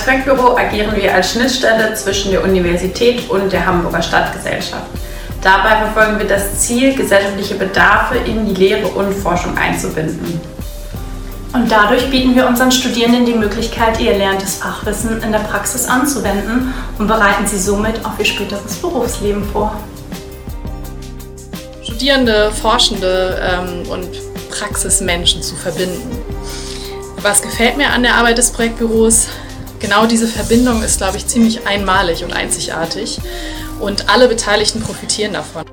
Als Projektbüro agieren wir als Schnittstelle zwischen der Universität und der Hamburger Stadtgesellschaft. Dabei verfolgen wir das Ziel, gesellschaftliche Bedarfe in die Lehre und Forschung einzubinden. Und dadurch bieten wir unseren Studierenden die Möglichkeit, ihr erlerntes Fachwissen in der Praxis anzuwenden und bereiten sie somit auf ihr späteres Berufsleben vor. Studierende, Forschende und Praxismenschen zu verbinden. Was gefällt mir an der Arbeit des Projektbüros? Genau diese Verbindung ist, glaube ich, ziemlich einmalig und einzigartig und alle Beteiligten profitieren davon.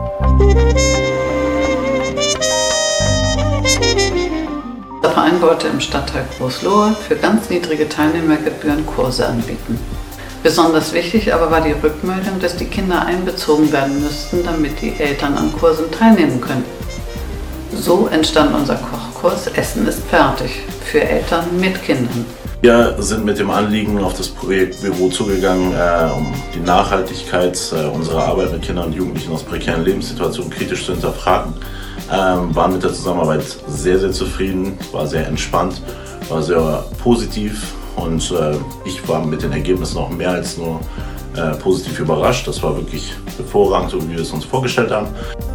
Der Verein wollte im Stadtteil Groß-Lohe für ganz niedrige Teilnehmergebühren Kurse anbieten. Besonders wichtig aber war die Rückmeldung, dass die Kinder einbezogen werden müssten, damit die Eltern an Kursen teilnehmen können. So entstand unser Kochkurs Essen ist fertig für Eltern mit Kindern. Wir sind mit dem Anliegen auf das Projektbüro zugegangen, um die Nachhaltigkeit unserer Arbeit mit Kindern und Jugendlichen aus prekären Lebenssituationen kritisch zu hinterfragen. Waren mit der Zusammenarbeit sehr, sehr zufrieden, war sehr entspannt, war sehr positiv und ich war mit den Ergebnissen auch mehr als nur positiv überrascht. Das war wirklich hervorragend, so wie wir es uns vorgestellt haben.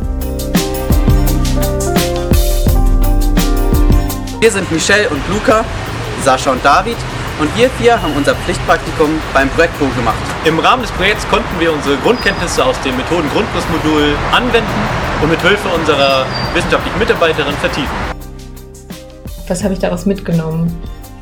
Wir sind Michelle und Luca, Sascha und David und wir vier haben unser Pflichtpraktikum beim Projektbüro gemacht. Im Rahmen des Projekts konnten wir unsere Grundkenntnisse aus dem Methoden-Grundkursmodul anwenden und mit Hilfe unserer wissenschaftlichen Mitarbeiterin vertiefen. Was habe ich daraus mitgenommen?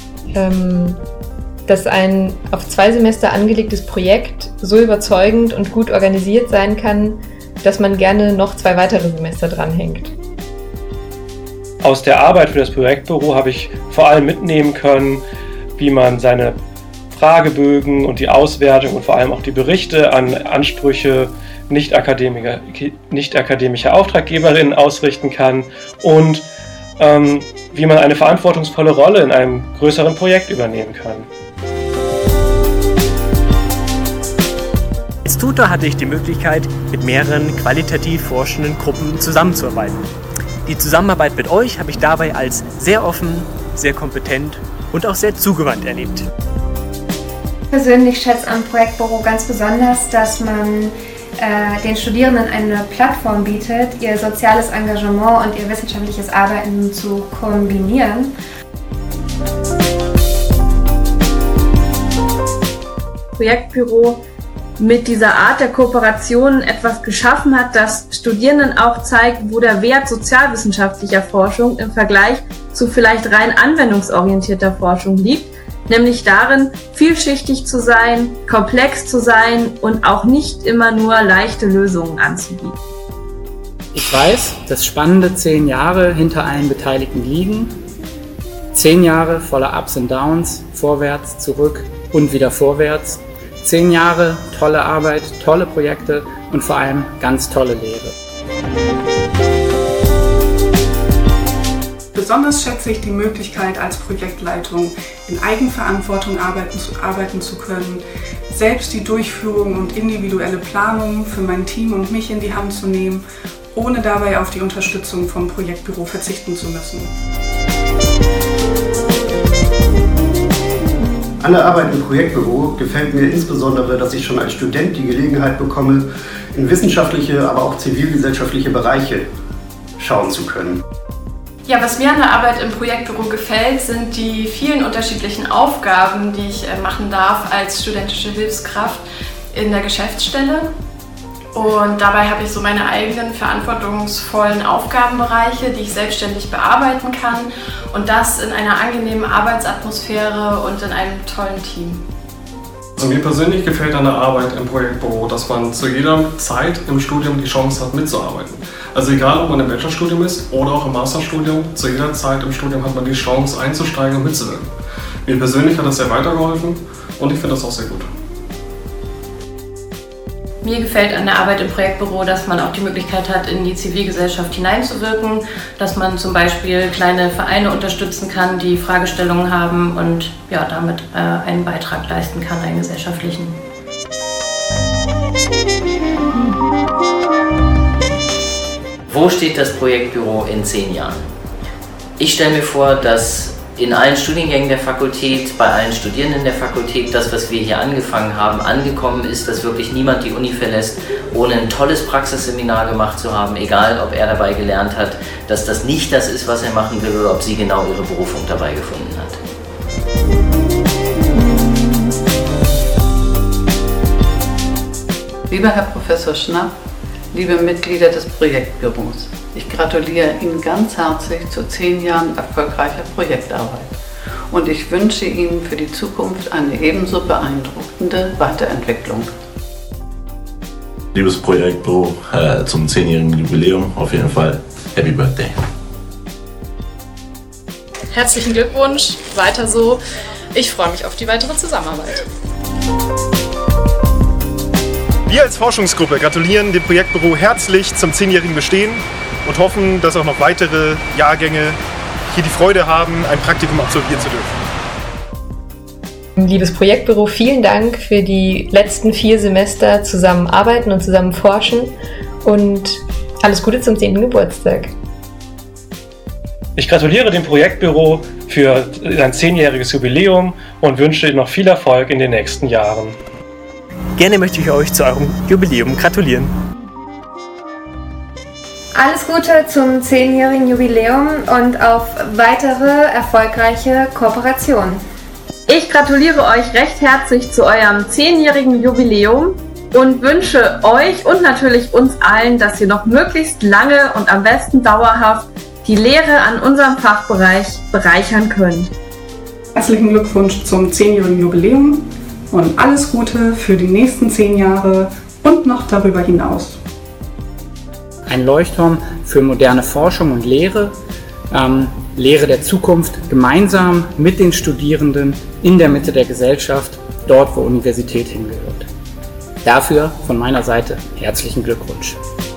Dass ein auf 2 Semester angelegtes Projekt so überzeugend und gut organisiert sein kann, dass man gerne noch 2 weitere Semester dranhängt. Aus der Arbeit für das Projektbüro habe ich vor allem mitnehmen können, wie man seine Fragebögen und die Auswertung und vor allem auch die Berichte an Ansprüche nicht akademischer Auftraggeberinnen ausrichten kann und wie man eine verantwortungsvolle Rolle in einem größeren Projekt übernehmen kann. Als Tutor hatte ich die Möglichkeit, mit mehreren qualitativ forschenden Gruppen zusammenzuarbeiten. Die Zusammenarbeit mit euch habe ich dabei als sehr offen, sehr kompetent und auch sehr zugewandt erlebt. Persönlich schätze am Projektbüro ganz besonders, dass man den Studierenden eine Plattform bietet, ihr soziales Engagement und ihr wissenschaftliches Arbeiten zu kombinieren. Projektbüro mit dieser Art der Kooperation etwas geschaffen hat, das Studierenden auch zeigt, wo der Wert sozialwissenschaftlicher Forschung im Vergleich zu vielleicht rein anwendungsorientierter Forschung liegt, nämlich darin, vielschichtig zu sein, komplex zu sein und auch nicht immer nur leichte Lösungen anzubieten. Ich weiß, dass spannende 10 Jahre hinter allen Beteiligten liegen. 10 Jahre voller Ups und Downs, vorwärts, zurück und wieder vorwärts. 10 Jahre tolle Arbeit, tolle Projekte und vor allem ganz tolle Lehre. Besonders schätze ich die Möglichkeit, als Projektleitung in Eigenverantwortung arbeiten zu können, selbst die Durchführung und individuelle Planung für mein Team und mich in die Hand zu nehmen, ohne dabei auf die Unterstützung vom Projektbüro verzichten zu müssen. An der Arbeit im Projektbüro gefällt mir insbesondere, dass ich schon als Student die Gelegenheit bekomme, in wissenschaftliche, aber auch zivilgesellschaftliche Bereiche schauen zu können. Ja, was mir an der Arbeit im Projektbüro gefällt, sind die vielen unterschiedlichen Aufgaben, die ich machen darf als studentische Hilfskraft in der Geschäftsstelle. Und dabei habe ich so meine eigenen verantwortungsvollen Aufgabenbereiche, die ich selbstständig bearbeiten kann und das in einer angenehmen Arbeitsatmosphäre und in einem tollen Team. Also mir persönlich gefällt an der Arbeit im Projektbüro, dass man zu jeder Zeit im Studium die Chance hat mitzuarbeiten. Also egal, ob man im Bachelorstudium ist oder auch im Masterstudium, zu jeder Zeit im Studium hat man die Chance einzusteigen und mitzuwirken. Mir persönlich hat das sehr weitergeholfen und ich finde das auch sehr gut. Mir gefällt an der Arbeit im Projektbüro, dass man auch die Möglichkeit hat, in die Zivilgesellschaft hineinzuwirken, dass man zum Beispiel kleine Vereine unterstützen kann, die Fragestellungen haben und ja, damit einen Beitrag leisten kann, einen gesellschaftlichen. Wo steht das Projektbüro in 10 Jahren? Ich stelle mir vor, dass in allen Studiengängen der Fakultät, bei allen Studierenden der Fakultät, das, was wir hier angefangen haben, angekommen ist, dass wirklich niemand die Uni verlässt, ohne ein tolles Praxisseminar gemacht zu haben, egal ob er dabei gelernt hat, dass das nicht das ist, was er machen will, oder ob sie genau ihre Berufung dabei gefunden hat. Lieber Herr Professor Schnapp, liebe Mitglieder des Projektbüros, ich gratuliere Ihnen ganz herzlich zu 10 Jahren erfolgreicher Projektarbeit und ich wünsche Ihnen für die Zukunft eine ebenso beeindruckende Weiterentwicklung. Liebes Projektbüro, zum 10-jährigen Jubiläum auf jeden Fall Happy Birthday. Herzlichen Glückwunsch, weiter so. Ich freue mich auf die weitere Zusammenarbeit. Wir als Forschungsgruppe gratulieren dem Projektbüro herzlich zum 10-jährigen Bestehen und hoffen, dass auch noch weitere Jahrgänge hier die Freude haben, ein Praktikum absolvieren zu dürfen. Liebes Projektbüro, vielen Dank für die letzten 4 Semester zusammenarbeiten und zusammen forschen und alles Gute zum 10. Geburtstag. Ich gratuliere dem Projektbüro für sein 10-jähriges Jubiläum und wünsche Ihnen noch viel Erfolg in den nächsten Jahren. Gerne möchte ich euch zu eurem Jubiläum gratulieren. Alles Gute zum 10-jährigen Jubiläum und auf weitere erfolgreiche Kooperationen. Ich gratuliere euch recht herzlich zu eurem 10-jährigen Jubiläum und wünsche euch und natürlich uns allen, dass ihr noch möglichst lange und am besten dauerhaft die Lehre an unserem Fachbereich bereichern könnt. Herzlichen Glückwunsch zum 10-jährigen Jubiläum und alles Gute für die nächsten 10 Jahre und noch darüber hinaus. Ein Leuchtturm für moderne Forschung und Lehre, Lehre der Zukunft, gemeinsam mit den Studierenden in der Mitte der Gesellschaft, dort wo Universität hingehört. Dafür von meiner Seite herzlichen Glückwunsch.